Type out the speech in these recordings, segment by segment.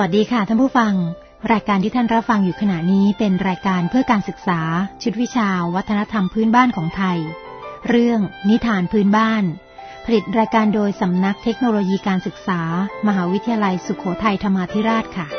วัสดีค่ะท่านผู้ฟังรายการที่ท่านรับฟังอยู่ขณะนี้เป็นรายการเพื่อการศึกษาชุดวิชาวัฒนธรรมพื้นบ้านของไทยเรื่องนิทานพื้นบ้านผลิตรายการโดยสำนักเทคโนโลยีการศึกษามหาวิทยาลัยสุโขทัยธรรมาธิราชค่ะ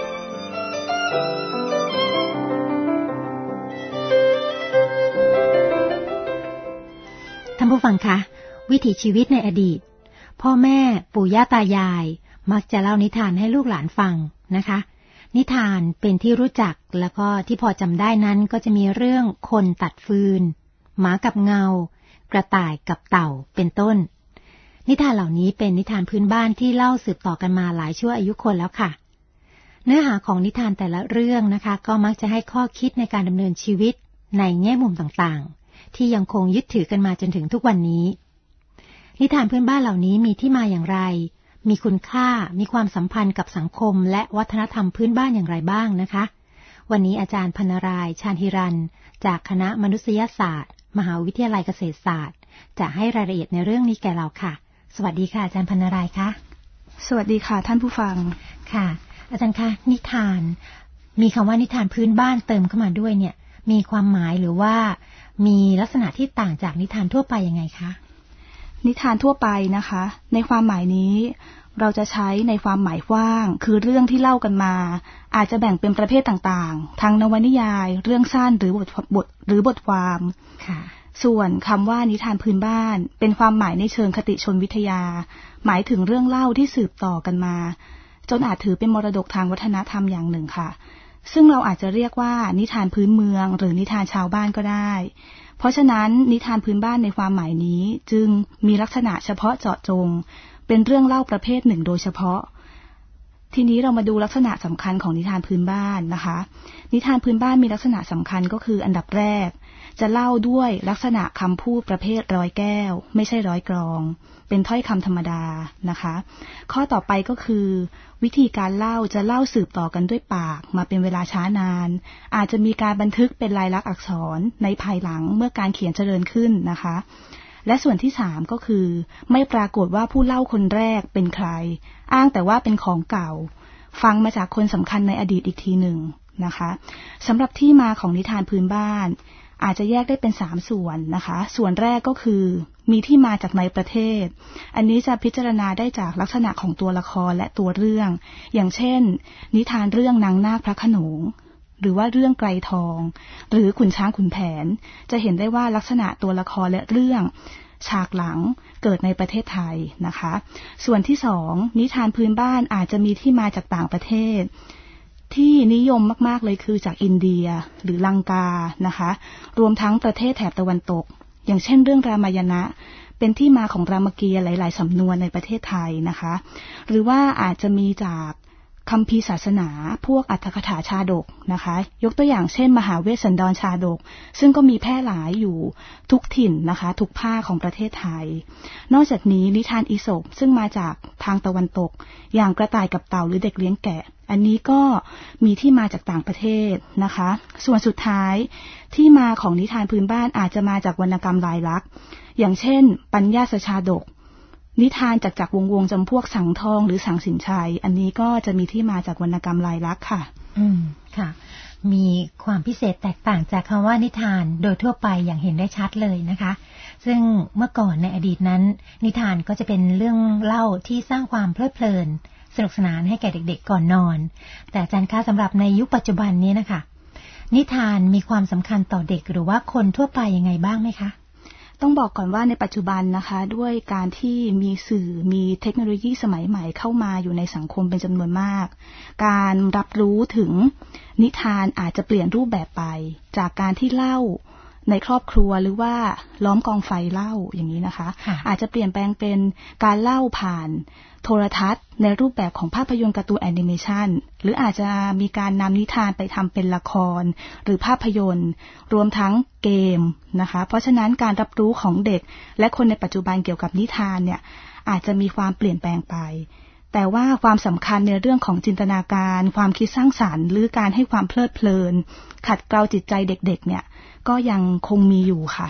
ท่านผู้ฟังคะวิถีชีวิตในอดีตพ่อแม่ปู่ย่าตายายมักจะเล่านิทานให้ลูกหลานฟังนะคะนิทานเป็นที่รู้จักแล้วก็ที่พอจำได้นั้นก็จะมีเรื่องคนตัดฟืนหมากับเงากระต่ายกับเต่าเป็นต้นนิทานเหล่านี้เป็นนิทานพื้นบ้านที่เล่าสืบต่อกันมาหลายชั่วอายุคนแล้วค่ะเนื้อหาของนิทานแต่ละเรื่องนะคะก็มักจะให้ข้อคิดในการดำเนินชีวิตในแง่มุมต่างๆที่ยังคงยึดถือกันมาจนถึงทุกวันนี้นิทานพื้นบ้านเหล่านี้มีที่มาอย่างไรมีคุณค่ามีความสัมพันธ์กับสังคมและวัฒนธรรมพื้นบ้านอย่างไรบ้างนะคะวันนี้อาจารย์พรรณรายชาญหิรัญจากคณะมนุษยศาสตร์มหาวิทยาลัยเกษตรศาสตร์จะให้รายละเอียดในเรื่องนี้แก่เราค่ะสวัสดีค่ะอาจารย์พรรณรายค่ะสวัสดีค่ะท่านผู้ฟังค่ะอาจารย์คะนิทานมีคำว่านิทานพื้นบ้านเติมเข้ามาด้วยเนี่ยมีความหมายหรือว่ามีลักษณะที่ต่างจากนิทานทั่วไปยังไงคะนิทานทั่วไปนะคะในความหมายนี้เราจะใช้ในความหมายกว้างคือเรื่องที่เล่ากันมาอาจจะแบ่งเป็นประเภทต่างๆทั้งนวนิยายเรื่องสั้นหรือบทความส่วนคำว่านิทานพื้นบ้านเป็นความหมายในเชิงคติชนวิทยาหมายถึงเรื่องเล่าที่สืบต่อกันมาจนอาจถือเป็นมรดกทางวัฒนธรรมอย่างหนึ่งค่ะซึ่งเราอาจจะเรียกว่านิทานพื้นเมืองหรือนิทานชาวบ้านก็ได้เพราะฉะนั้นนิทานพื้นบ้านในความหมายนี้จึงมีลักษณะเฉพาะเจาะจงเป็นเรื่องเล่าประเภทหนึ่งโดยเฉพาะทีนี้เรามาดูลักษณะสำคัญของนิทานพื้นบ้านนะคะนิทานพื้นบ้านมีลักษณะสำคัญก็คืออันดับแรกจะเล่าด้วยลักษณะคำพูดประเภทร้อยแก้วไม่ใช่ร้อยกลองเป็นถ้อยคำธรรมดานะคะข้อต่อไปก็คือวิธีการเล่าจะเล่าสืบต่อกันด้วยปากมาเป็นเวลาช้านานอาจจะมีการบันทึกเป็นลายลักษณ์อักษรในภายหลังเมื่อการเขียนเจริญขึ้นนะคะและส่วนที่3ก็คือไม่ปรากฏว่าผู้เล่าคนแรกเป็นใครอ้างแต่ว่าเป็นของเก่าฟังมาจากคนสำคัญในอดีตอีกทีหนึ่งนะคะสำหรับที่มาของนิทานพื้นบ้านอาจจะแยกได้เป็น3ส่วนนะคะส่วนแรกก็คือมีที่มาจากในประเทศอันนี้จะพิจารณาได้จากลักษณะของตัวละครและตัวเรื่องอย่างเช่นนิทานเรื่องนางนาคพระโขนงหรือว่าเรื่องไกรทองหรือขุนช้างขุนแผนจะเห็นได้ว่าลักษณะตัวละครและเรื่องฉากหลังเกิดในประเทศไทยนะคะส่วนที่2นิทานพื้นบ้านอาจจะมีที่มาจากต่างประเทศที่นิยมมากๆเลยคือจากอินเดียหรือลังกานะคะรวมทั้งประเทศแถบตะวันตกอย่างเช่นเรื่องรามายณะเป็นที่มาของรามเกียรติ์หลายๆสำนวนในประเทศไทยนะคะหรือว่าอาจจะมีจากคัมภีร์ศาสนาพวกอรรถกถาชาดกนะคะยกตัวอย่างเช่นมหาเวสสันดรชาดกซึ่งก็มีแพร่หลายอยู่ทุกถิ่นนะคะทุกภาคของประเทศไทยนอกจากนี้นิทานอีสปซึ่งมาจากทางตะวันตกอย่างกระต่ายกับเต่าหรือเด็กเลี้ยงแกะอันนี้ก็มีที่มาจากต่างประเทศนะคะส่วนสุดท้ายที่มาของนิทานพื้นบ้านอาจจะมาจากวรรณกรรมลายลักษณ์อย่างเช่นปัญญาสชาดกนิทานจากวงจำพวกสังทองหรือสังสินชัยอันนี้ก็จะมีที่มาจากวรรณกรรมลายลักษณ์ค่ะค่ะมีความพิเศษแตกต่างจากคำว่านิทานโดยทั่วไปอย่างเห็นได้ชัดเลยนะคะซึ่งเมื่อก่อนในอดีตนั้นนิทานก็จะเป็นเรื่องเล่าที่สร้างความเพลิดเพลินสนุกสนานให้แก่เด็กๆก่อนนอนแต่อาจารย์คะสำหรับในยุคปัจจุบันนี้นะคะนิทานมีความสำคัญต่อเด็กหรือว่าคนทั่วไปยังไงบ้างไหมคะต้องบอกก่อนว่าในปัจจุบันนะคะด้วยการที่มีสื่อมีเทคโนโลยีสมัยใหม่เข้ามาอยู่ในสังคมเป็นจำนวนมากการรับรู้ถึงนิทานอาจจะเปลี่ยนรูปแบบไปจากการที่เล่าในครอบครัวหรือว่าล้อมกองไฟเล่าอย่างนี้นะคะอาจจะเปลี่ยนแปลงเป็นการเล่าผ่านโทรทัศน์ในรูปแบบของภาพยนตร์การ์ตูนแอนิเมชันหรืออาจจะมีการนำนิทานไปทำเป็นละครหรือภาพยนตร์รวมทั้งเกมนะคะเพราะฉะนั้นการรับรู้ของเด็กและคนในปัจจุบันเกี่ยวกับนิทานเนี่ยอาจจะมีความเปลี่ยนแปลงไปแต่ว่าความสำคัญในเรื่องของจินตนาการความคิดสร้างสรรค์หรือการให้ความเพลิดเพลินขัดเกลาจิตใจเด็กๆเนี่ยก็ยังคงมีอยู่ค่ะ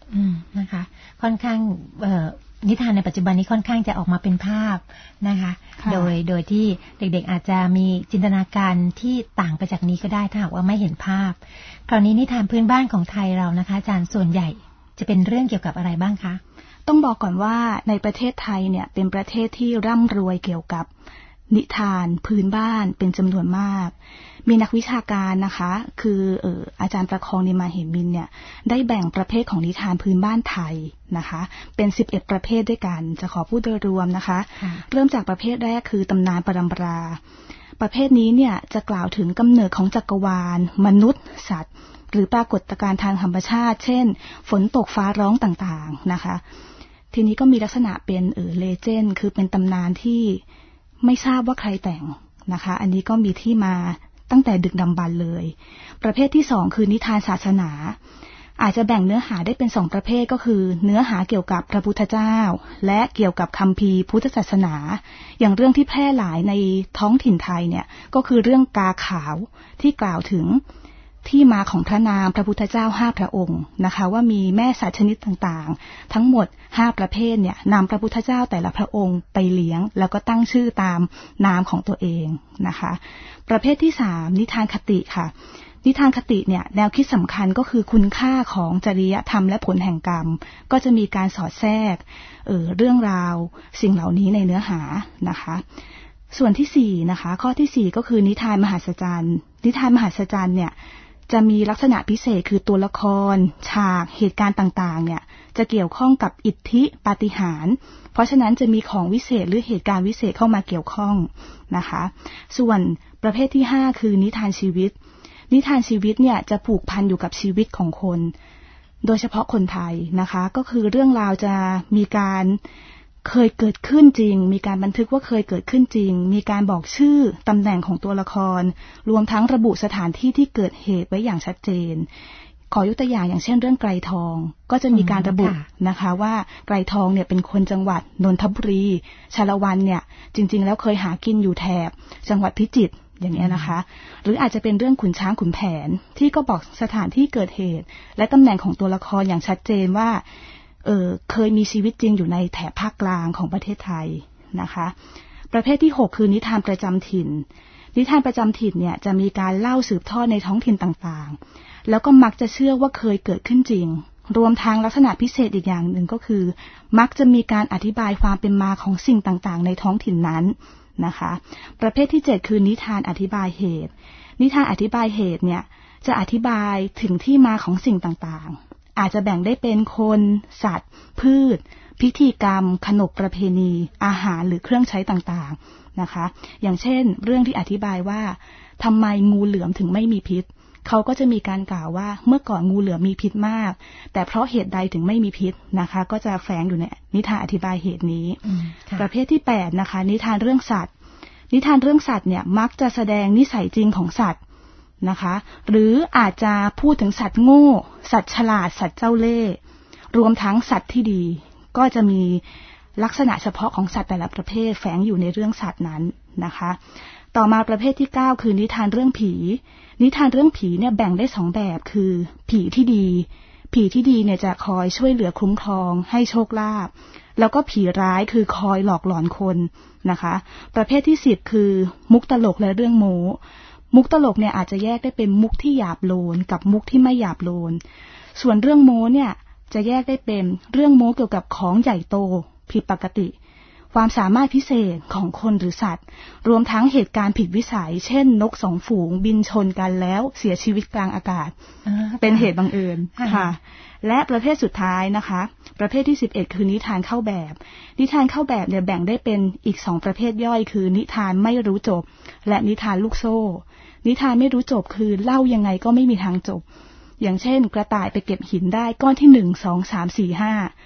นะคะค่อนข้างนิทานในปัจจุบันนี้ค่อนข้างจะออกมาเป็นภาพนะคะโดยที่เด็กๆอาจจะมีจินตนาการที่ต่างไปจากนี้ก็ได้ถ้าหากว่าไม่เห็นภาพคราวนี้นิทานพื้นบ้านของไทยเรานะคะอาจารย์ส่วนใหญ่จะเป็นเรื่องเกี่ยวกับอะไรบ้างคะต้องบอกก่อนว่าในประเทศไทยเนี่ยเป็นประเทศที่ร่ำรวยเกี่ยวกับนิทานพื้นบ้านเป็นจำนวนมากมีนักวิชาการนะคะคืออาจารย์ประคองนิมาเหมินเนี่ยได้แบ่งประเภทของนิทานพื้นบ้านไทยนะคะเป็น11ประเภทด้วยกันจะขอพูดโดยรวมนะคะเริ่มจากประเภทแรกคือตำนานปรัมปราประเภทนี้เนี่ยจะกล่าวถึงกำเนิดของจักรวาลมนุษย์สัตว์หรือปรากฏการณ์ทางธรรมชาติเช่นฝนตกฟ้าร้องต่างๆนะคะทีนี้ก็มีลักษณะเป็นเลเจนด์คือเป็นตำนานที่ไม่ทราบว่าใครแต่งนะคะอันนี้ก็มีที่มาตั้งแต่ดึกดำบรรพ์เลยประเภทที่2คือนิทานศาสนาอาจจะแบ่งเนื้อหาได้เป็น2ประเภทก็คือเนื้อหาเกี่ยวกับพระพุทธเจ้าและเกี่ยวกับคัมภีร์พุทธศาสนาอย่างเรื่องที่แพร่หลายในท้องถิ่นไทยเนี่ยก็คือเรื่องกาขาวที่กล่าวถึงที่มาของพระนามพระพุทธเจ้า5พระองค์นะคะว่ามีแม่สัตว์ชนิดต่างๆทั้งหมด5ประเภทเนี่ยนำพระพุทธเจ้าแต่ละพระองค์ไปเลี้ยงแล้วก็ตั้งชื่อตามนามของตัวเองนะคะประเภทที่3นิทานคติค่ะนิทานคติเนี่ยแนวคิดสำคัญก็คือคุณค่าของจริยธรรมและผลแห่งกรรมก็จะมีการสอดแทรกเรื่องราวสิ่งเหล่านี้ในเนื้อหานะคะส่วนที่4นะคะข้อที่4ก็คือนิทานมหัศจรรย์นิทานมหัศจรรย์เนี่ยจะมีลักษณะพิเศษคือตัวละครฉากเหตุการณ์ต่างๆเนี่ยจะเกี่ยวข้องกับอิทธิปาฏิหาริย์เพราะฉะนั้นจะมีของวิเศษหรือเหตุการณ์วิเศษเข้ามาเกี่ยวข้องนะคะส่วนประเภทที่5คือนิทานชีวิตนิทานชีวิตเนี่ยจะผูกพันอยู่กับชีวิตของคนโดยเฉพาะคนไทยนะคะก็คือเรื่องราวจะมีการเคยเกิดขึ้นจริงมีการบันทึกว่าเคยเกิดขึ้นจริงมีการบอกชื่อตำแหน่งของตัวละครรวมทั้งระบุสถานที่ที่เกิดเหตุไว้อย่างชัดเจนขอยกตัวอย่างอย่างเช่นเรื่องไกรทองก็จะมีการระบุนะคะว่าไกรทองเนี่ยเป็นคนจังหวัดนนทบุรีชาละวันเนี่ยจริงๆแล้วเคยหากินอยู่แถบจังหวัดพิจิตรอย่างนี้นะคะหรืออาจจะเป็นเรื่องขุนช้างขุนแผนที่ก็บอกสถานที่เกิดเหตุและตำแหน่งของตัวละครอย่างชัดเจนว่าเคยมีชีวิตจริงอยู่ในแถบภาคกลางของประเทศไทยนะคะประเภทที่6คือนิทานประจำถิ่นนิทานประจำถิ่นเนี่ยจะมีการเล่าสืบทอดในท้องถิ่นต่างๆแล้วก็มักจะเชื่อว่าเคยเกิดขึ้นจริงรวมทั้งลักษณะพิเศษอีกอย่างหนึ่งก็คือมักจะมีการอธิบายความเป็นมาของสิ่งต่างๆในท้องถิ่นนั้นนะคะประเภทที่7คือนิทานอธิบายเหตุนิทานอธิบายเหตุเนี่ยจะอธิบายถึงที่มาของสิ่งต่างๆอาจจะแบ่งได้เป็นคนสัตว์พืชพิธีกรรมขนบประเพณีอาหารหรือเครื่องใช้ต่างๆนะคะอย่างเช่นเรื่องที่อธิบายว่าทำไมงูเหลือมถึงไม่มีพิษเขาก็จะมีการกล่าวว่าเมื่อก่อนงูเหลือมมีพิษมากแต่เพราะเหตุใดถึงไม่มีพิษนะคะก็จะแฝงอยู่ในนิทานอธิบายเหตุนี้ประเภทที่8นะคะนิทานเรื่องสัตว์นิทานเรื่องสัตว์เนี่ยมักจะแสดงนิสัยจริงของสัตว์นะคะหรืออาจจะพูดถึงสัตว์โง่สัตว์ฉลาดสัตว์เจ้าเล่ห์รวมทั้งสัตว์ที่ดีก็จะมีลักษณะเฉพาะของสัตว์แต่ละประเภทแฝงอยู่ในเรื่องสัตว์นั้นนะคะต่อมาประเภทที่9คือนิทานเรื่องผีนิทานเรื่องผีเนี่ยแบ่งได้2แบบคือผีที่ดีผีที่ดีเนี่ยจะคอยช่วยเหลือคุ้มครองให้โชคลาภแล้วก็ผีร้ายคือคอยหลอกหลอนคนนะคะประเภทที่10คือมุกตลกและเรื่องโม้มุกตลกเนี่ยอาจจะแยกได้เป็นมุกที่หยาบโลนกับมุกที่ไม่หยาบโลนส่วนเรื่องโม้เนี่ยจะแยกได้เป็นเรื่องโม้เกี่ยวกับของใหญ่โตผิดปกติความสามารถพิเศษของคนหรือสัตว์รวมทั้งเหตุการณ์ผิดวิสัยเช่นนก2ฝูงบินชนกันแล้วเสียชีวิตกลางอากาศเป็นเหตุบังเอิญค่ะและประเภทสุดท้ายนะคะประเภทที่11คือนิทานเข้าแบบนิทานเข้าแบบเนี่ยแบ่งได้เป็นอีก2ประเภทย่อยคือนิทานไม่รู้จบและนิทานลูกโซ่นิทานไม่รู้จบคือเล่ายังไงก็ไม่มีทางจบอย่างเช่นกระต่ายไปเก็บหินได้ก้อนที่1 2 3 4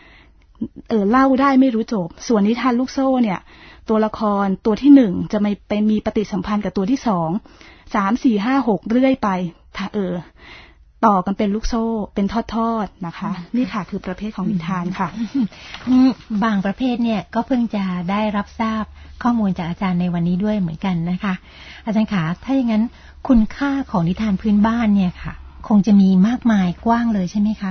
5เล่าได้ไม่รู้จบส่วนนิทานลูกโซ่เนี่ยตัวละครตัวที่1จะไปมีปฏิสัมพันธ์กับตัวที่2 3 4 5 6เรื่อยไปต่อกันเป็นลูกโซ่เป็นทอดๆนะคะนี่ค่ะคือประเภทของนิทานค่ะบางประเภทเนี่ยก็เพิ่งจะได้รับทราบข้อมูลจากอาจารย์ในวันนี้ด้วยเหมือนกันนะคะอาจารย์คะถ้าอย่างนั้นคุณค่าของนิทานพื้นบ้านเนี่ยค่ะคงจะมีมากมายกว้างเลยใช่ไหมคะ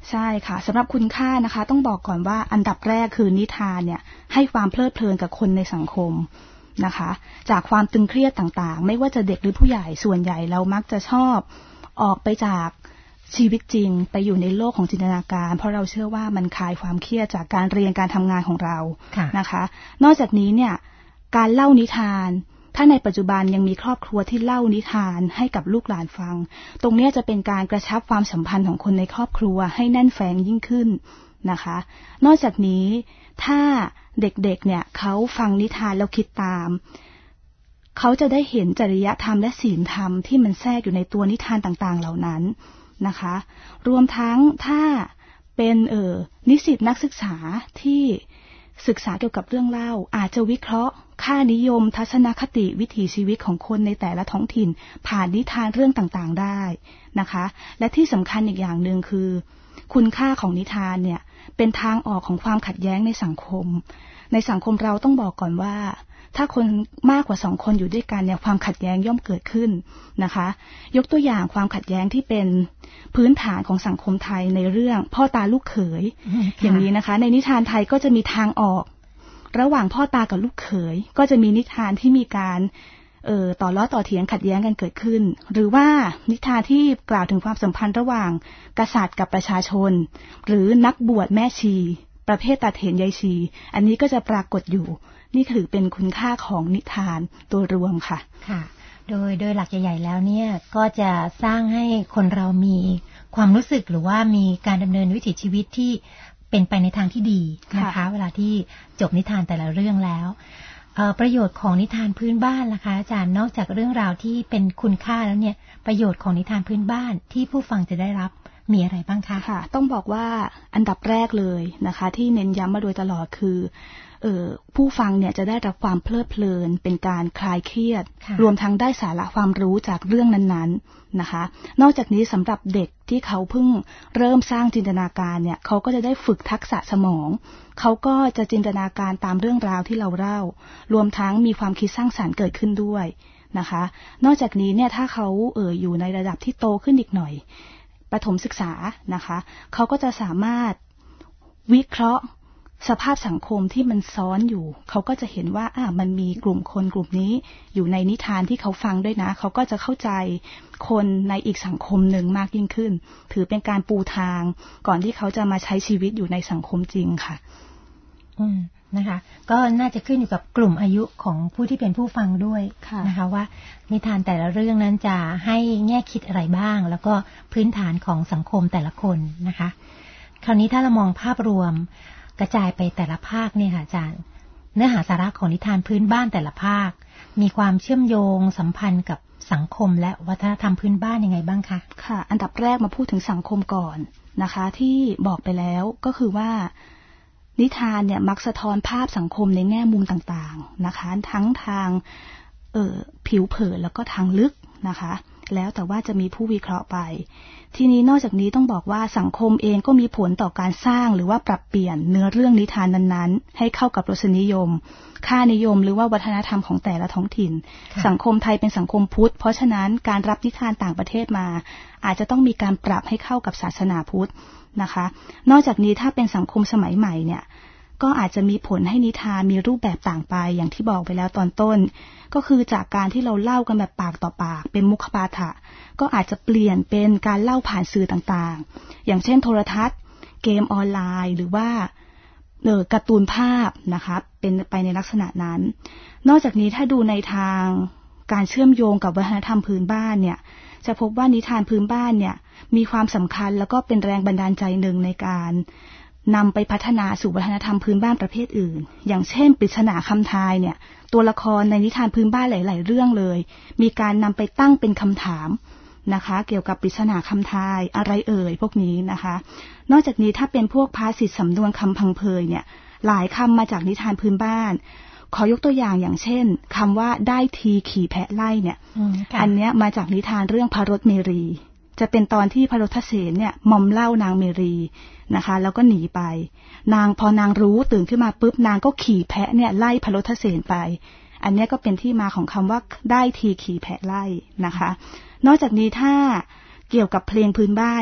ใช่ค่ะสำหรับคุณค่านะคะต้องบอกก่อนว่าอันดับแรกคือนิทานเนี่ยให้ความเพลิดเพลินกับคนในสังคมนะคะจากความตึงเครียดต่างๆไม่ว่าจะเด็กหรือผู้ใหญ่ส่วนใหญ่เรามักจะชอบออกไปจากชีวิตจริงไปอยู่ในโลกของจินตนาการเพราะเราเชื่อว่ามันคลายความเครียดจากการเรียนการทำงานของเรานะคะนอกจากนี้เนี่ยการเล่านิทานถ้าในปัจจุบันยังมีครอบครัวที่เล่านิทานให้กับลูกหลานฟังตรงนี้จะเป็นการกระชับความสัมพันธ์ของคนในครอบครัวให้แน่นแฟ้งยิ่งขึ้นนะคะนอกจากนี้ถ้าเด็กๆเนี่ยเขาฟังนิทานแล้วคิดตามเขาจะได้เห็นจริยธรรมและศีลธรรมที่มันแทรกอยู่ในตัวนิทานต่างๆเหล่านั้นนะคะรวมทั้งถ้าเป็นนิสิตนักศึกษาที่ศึกษาเกี่ยวกับเรื่องเล่าอาจจะวิเคราะห์ค่านิยมทัศนคติวิถีชีวิตของคนในแต่ละท้องถิ่นผ่านนิทานเรื่องต่างๆได้นะคะและที่สำคัญอีกอย่างหนึ่งคือคุณค่าของนิทานเนี่ยเป็นทางออกของความขัดแย้งในสังคมเราต้องบอกก่อนว่าถ้าคนมากกว่า2คนอยู่ด้วยกันเนี่ยความขัดแย้งย่อมเกิดขึ้นนะคะยกตัวอย่างความขัดแย้งที่เป็นพื้นฐานของสังคมไทยในเรื่องพ่อตาลูกเขย อย่างนี้นะคะในนิทานไทยก็จะมีทางออกระหว่างพ่อตากับลูกเขยก็จะมีนิทานที่มีการต่อล้อต่อเถียงขัดแย้งกันเกิดขึ้นหรือว่านิทานที่กล่าวถึงความสัมพันธ์ระหว่างกษัตริย์กับประชาชนหรือนักบวชแม่ชีประเภทตาเถรยายชีอันนี้ก็จะปรากฏอยู่นี่ถือเป็นคุณค่าของนิทานตัวรวมค่ะค่ะโดยหลักใหญ่ๆแล้วเนี่ยก็จะสร้างให้คนเรามีความรู้สึกหรือว่ามีการดำเนินวิถีชีวิตที่เป็นไปในทางที่ดีนะคะเวลาที่จบนิทานแต่ละเรื่องแล้วประโยชน์ของนิทานพื้นบ้านล่ะคะอาจารย์นอกจากเรื่องราวที่เป็นคุณค่าแล้วเนี่ยประโยชน์ของนิทานพื้นบ้านที่ผู้ฟังจะได้รับมีอะไรบ้างคะค่ะต้องบอกว่าอันดับแรกเลยนะคะที่เน้นย้ำมาโดยตลอดคือผู้ฟังเนี่ยจะได้รับความเพลิดเพลินเป็นการคลายเครียดรวมทั้งได้สาระความรู้จากเรื่องนั้นๆนะคะนอกจากนี้สำหรับเด็กที่เขาเพิ่งเริ่มสร้างจินตนาการเนี่ยเขาก็จะได้ฝึกทักษะสมองเขาก็จะจินตนาการตามเรื่องราวที่เราเล่ารวมทั้งมีความคิดสร้างสรรค์เกิดขึ้นด้วยนะคะนอกจากนี้เนี่ยถ้าเขาอยู่ในระดับที่โตขึ้นอีกหน่อยประถมศึกษานะคะเขาก็จะสามารถวิเคราะห์สภาพสังคมที่มันซ้อนอยู่เขาก็จะเห็นว่ามันมีกลุ่มคนกลุ่มนี้อยู่ในนิทานที่เขาฟังด้วยนะเขาก็จะเข้าใจคนในอีกสังคมหนึ่งมากยิ่งขึ้นถือเป็นการปูทางก่อนที่เขาจะมาใช้ชีวิตอยู่ในสังคมจริงค่ะนะคะก็น่าจะขึ้นอยู่กับกลุ่มอายุของผู้ที่เป็นผู้ฟังด้วยนะคะว่านิทานแต่ละเรื่องนั้นจะให้แง่คิดอะไรบ้างแล้วก็พื้นฐานของสังคมแต่ละคนนะคะคราวนี้ถ้าเรามองภาพรวมกระจายไปแต่ละภาคเนี่ยค่ะอาจารย์เนื้อหาสาระของนิทานพื้นบ้านแต่ละภาคมีความเชื่อมโยงสัมพันธ์กับสังคมและวัฒนธรรมพื้นบ้านยังไงบ้างคะค่ะอันดับแรกมาพูดถึงสังคมก่อนนะคะที่บอกไปแล้วก็คือว่านิทานเนี่ยมักสะท้อนภาพสังคมในแง่มุมต่างๆนะคะทั้งทางผิวเผินแล้วก็ทางลึกนะคะแล้วแต่ว่าจะมีผู้วิเคราะห์ไปทีนี้นอกจากนี้ต้องบอกว่าสังคมเองก็มีผลต่อการสร้างหรือว่าปรับเปลี่ยนเนื้อเรื่องนิทานนั้นๆให้เข้ากับรสนิยมค่านิยมหรือว่าวัฒนธรรมของแต่ละท้องถิ่นสังคมไทยเป็นสังคมพุทธเพราะฉะนั้นการรับนิทานต่างประเทศมาอาจจะต้องมีการปรับให้เข้ากับศาสนาพุทธนะคะนอกจากนี้ถ้าเป็นสังคมสมัยใหม่เนี่ยก็อาจจะมีผลให้นิทานมีรูปแบบต่างไปอย่างที่บอกไปแล้วตอนต้นก็คือจากการที่เราเล่ากันแบบปากต่อปากเป็นมุขปาฐะก็อาจจะเปลี่ยนเป็นการเล่าผ่านสื่อต่างๆอย่างเช่นโทรทัศน์เกมออนไลน์หรือว่าการ์ตูนภาพนะคะเป็นไปในลักษณะนั้นนอกจากนี้ถ้าดูในทางการเชื่อมโยงกับวัฒนธรรมพื้นบ้านเนี่ยจะพบว่านิทานพื้นบ้านเนี่ยมีความสำคัญแล้วก็เป็นแรงบันดาลใจหนึ่งในการนำไปพัฒนาสู่วัฒนธรรมพื้นบ้านประเภทอื่นอย่างเช่นปริศนาคำทายเนี่ยตัวละครในนิทานพื้นบ้านหลายๆเรื่องเลยมีการนำไปตั้งเป็นคำถามนะคะเกี่ยวกับปริศนาคำทายอะไรพวกนี้นะคะนอกจากนี้ถ้าเป็นพวกภาษิตสำนวนคำพังเพยเนี่ยหลายคำมาจากนิทานพื้นบ้านขอยกตัวอย่างเช่นคำว่าได้ทีขี่แพะไล่เนี่ยอันเนี้ยมาจากนิทานเรื่องพรสเมรีจะเป็นตอนที่พรทเสนเนี่ยมอมเหล้านางเมรีนะคะแล้วก็หนีไปพอนางรู้ตื่นขึ้นมาปุ๊บนางก็ขี่แพะเนี่ยไล่พรทเสนไปอันนี้ก็เป็นที่มาของคำว่าได้ทีขี่แพะไล่นะคะนอกจากนี้ถ้าเกี่ยวกับเพลงพื้นบ้านเนี่ย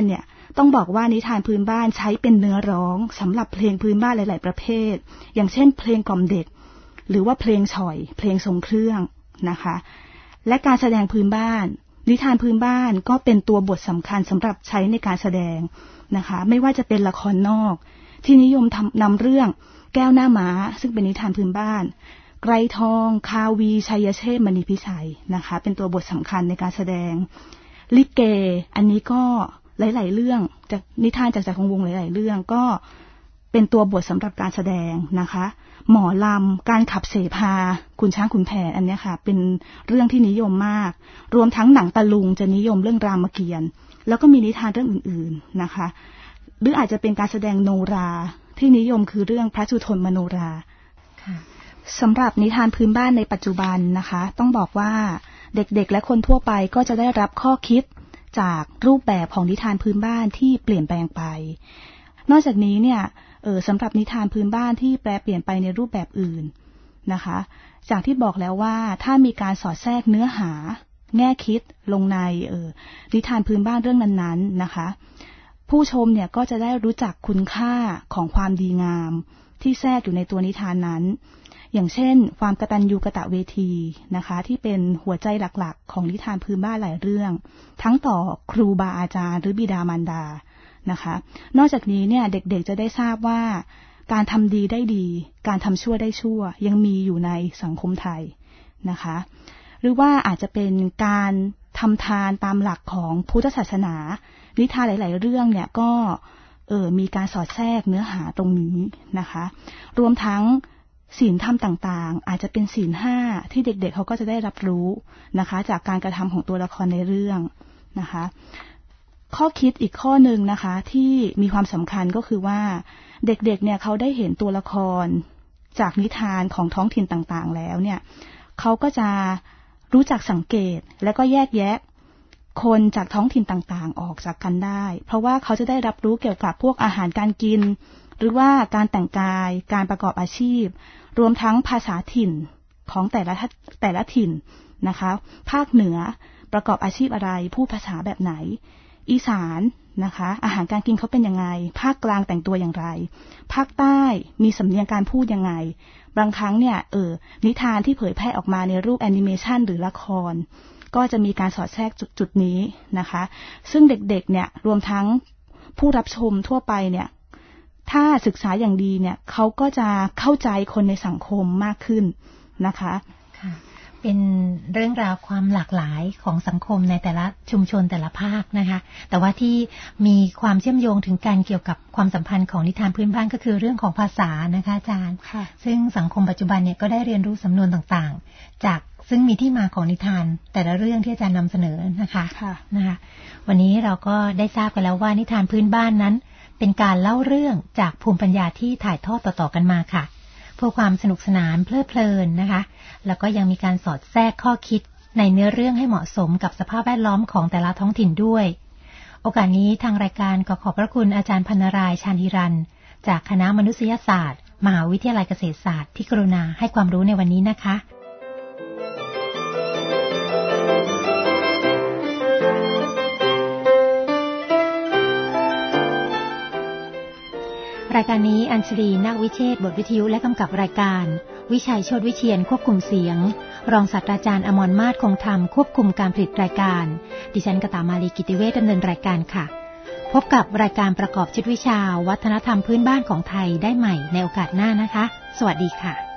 ต้องบอกว่านิทานพื้นบ้านใช้เป็นเนื้อร้องสำหรับเพลงพื้นบ้านหลายๆประเภทอย่างเช่นเพลงกล่อมเด็กหรือว่าเพลงฉ่อยเพลงทรงเครื่องนะคะและการแสดงพื้นบ้านนิทานพื้นบ้านก็เป็นตัวบทสำคัญสำหรับใช้ในการแสดงนะคะไม่ว่าจะเป็นละครนอกที่นิยมนำเรื่องแก้วหน้าม้าซึ่งเป็นนิทานพื้นบ้านไกรทองคาวีชัยเชษฐ์มณีพิชัยนะคะเป็นตัวบทสำคัญในการแสดงลิเกอันนี้ก็หลายๆเรื่องจากนิทานจากจักรวงศ์หลายๆเรื่องก็เป็นตัวบทสำหรับการแสดงนะคะหมอลำการขับเสภาขุนช้างขุนแผนอันนี้ค่ะเป็นเรื่องที่นิยมมากรวมทั้งหนังตะลุงจะนิยมเรื่องรามเกียรติ์แล้วก็มีนิทานเรื่องอื่นๆนะคะหรืออาจจะเป็นการแสดงโนราที่นิยมคือเรื่องพระสุทนมโนราสำหรับนิทานพื้นบ้านในปัจจุบันนะคะต้องบอกว่าเด็กๆและคนทั่วไปก็จะได้รับข้อคิดจากรูปแบบของนิทานพื้นบ้านที่เปลี่ยนแปลงไปนอกจากนี้เนี่ยสำหรับนิทานพื้นบ้านที่แปลเปลี่ยนไปในรูปแบบอื่นนะคะจากที่บอกแล้วว่าถ้ามีการสอดแทรกเนื้อหาแง่คิดลงในนิทานพื้นบ้านเรื่องนั้นๆนะคะผู้ชมเนี่ยก็จะได้รู้จักคุณค่าของความดีงามที่แทรกอยู่ในตัวนิทานนั้นอย่างเช่นความกตัญญูกตเวทีนะคะที่เป็นหัวใจหลักๆของนิทานพื้นบ้านหลายเรื่องทั้งต่อครูบาอาจารย์หรือบิดามารดานะคะนอกจากนี้เนี่ยเด็กๆจะได้ทราบว่าการทำดีได้ดีการทำชั่วได้ชั่วยังมีอยู่ในสังคมไทยนะคะหรือว่าอาจจะเป็นการทำทานตามหลักของพุทธศาสนานิทานหลายๆเรื่องเนี่ยก็มีการสอดแทรกเนื้อหาตรงนี้นะคะรวมทั้งศีลธรรมต่างๆอาจจะเป็นศีล 5ที่เด็กๆเขาก็จะได้รับรู้นะคะจากการกระทำของตัวละครในเรื่องนะคะข้อคิดอีกข้อหนึ่งนะคะที่มีความสำคัญก็คือว่าเด็กๆเนี่ยเขาได้เห็นตัวละครจากนิทานของท้องถิ่นต่างๆแล้วเนี่ยเขาก็จะรู้จักสังเกตและก็แยกแยะคนจากท้องถิ่นต่างๆออกจากกันได้เพราะว่าเขาจะได้รับรู้เกี่ยวกับพวกอาหารการกินหรือว่าการแต่งกายการประกอบอาชีพรวมทั้งภาษาถิ่นของแต่ละถิ่นนะคะภาคเหนือประกอบอาชีพอะไรพูดภาษาแบบไหนอีสานนะคะอาหารการกินเขาเป็นยังไงภาคกลางแต่งตัวอย่างไรภาคใต้มีสำเนียงการพูดยังไงบางครั้งเนี่ยนิทานที่เผยแพร่ออกมาในรูปแอนิเมชันหรือละครก็จะมีการสอดแทรกจุดนี้นะคะซึ่งเด็กๆเนี่ยรวมทั้งผู้รับชมทั่วไปเนี่ยถ้าศึกษาอย่างดีเนี่ยเขาก็จะเข้าใจคนในสังคมมากขึ้นนะคะค่ะเป็นเรื่องราวความหลากหลายของสังคมในแต่ละชุมชนแต่ละภาคนะคะแต่ว่าที่มีความเชื่อมโยงถึงการเกี่ยวกับความสัมพันธ์ของนิทานพื้นบ้านก็คือเรื่องของภาษานะคะอาจารย์ซึ่งสังคมปัจจุบันเนี่ยก็ได้เรียนรู้สำนวนต่างๆจากซึ่งมีที่มาของนิทานแต่ละเรื่องที่อาจารย์นำเสนอนะคะวันนี้เราก็ได้ทราบกันแล้วว่านิทานพื้นบ้านนั้นเป็นการเล่าเรื่องจากภูมิปัญญาที่ถ่ายทอดต่อๆกันมาค่ะเพื่อความสนุกสนานเพลิดเพลินนะคะแล้วก็ยังมีการสอดแทรกข้อคิดในเนื้อเรื่องให้เหมาะสมกับสภาพแวดล้อมของแต่ละท้องถิ่นด้วยโอกาสนี้ทางรายการขอขอบพระคุณอาจารย์พรรณรายชาญฮิรัญจากคณะมนุษยศาสตร์มหาวิทยาลัยเกษตรศาสตร์ที่กรุณาให้ความรู้ในวันนี้นะคะรายการนี้อัญชลีนาควิเชษฐ์บทวิทยุและกำกับรายการวิชัยโชติวิเชียรควบคุมเสียงรองศาสตราจารย์อมรมาศคงธรรมควบคุมการผลิตรายการดิฉันกตมาลีกิติเวชดำเนินรายการค่ะพบกับรายการประกอบชุดวิชาวัฒนธรรมพื้นบ้านของไทยได้ใหม่ในโอกาสหน้านะคะสวัสดีค่ะ